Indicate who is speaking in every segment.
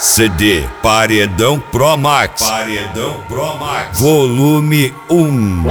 Speaker 1: CD Paredão Pro Max. Paredão Pro Max. Volume 1.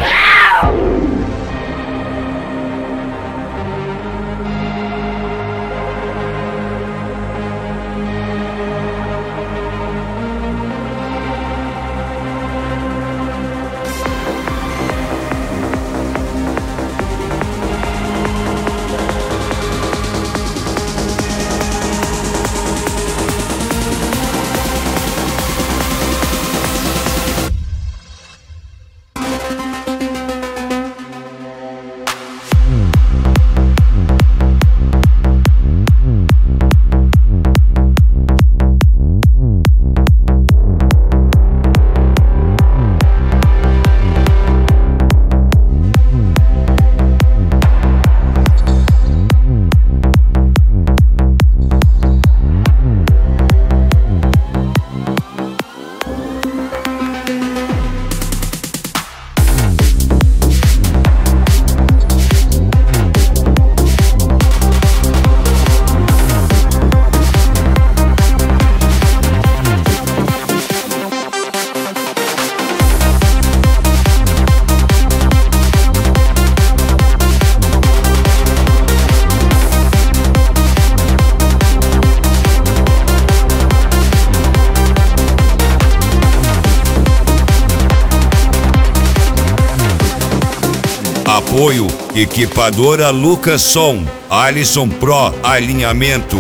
Speaker 1: Apoio Equipadora Lucas Som, Alisson Pro, alinhamento.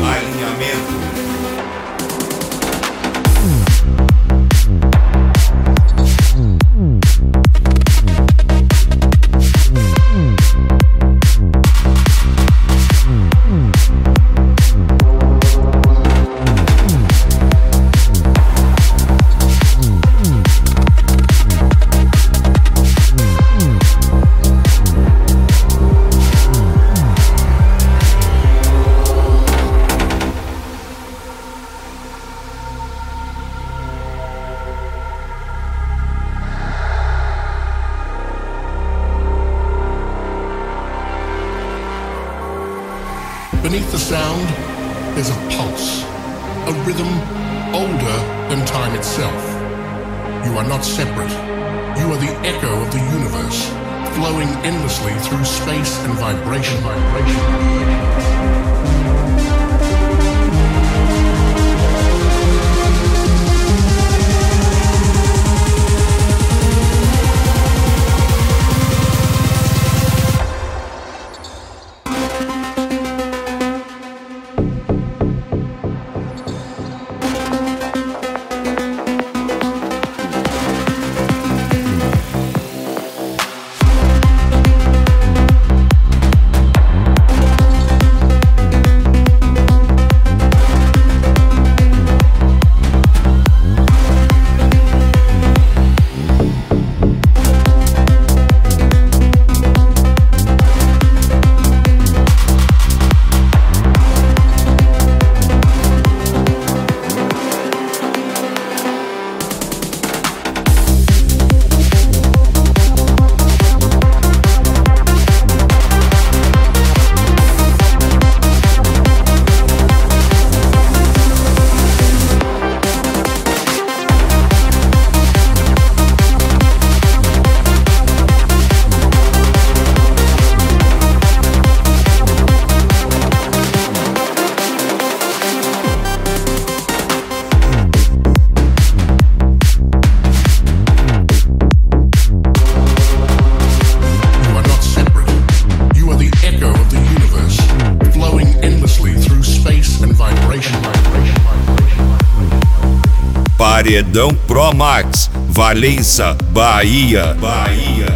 Speaker 2: Beneath the sound, there's a pulse, a rhythm older than time itself. You are not separate. You are the echo of the universe, flowing endlessly through space and vibration.
Speaker 1: Paredão Pro Max, Valença, Bahia.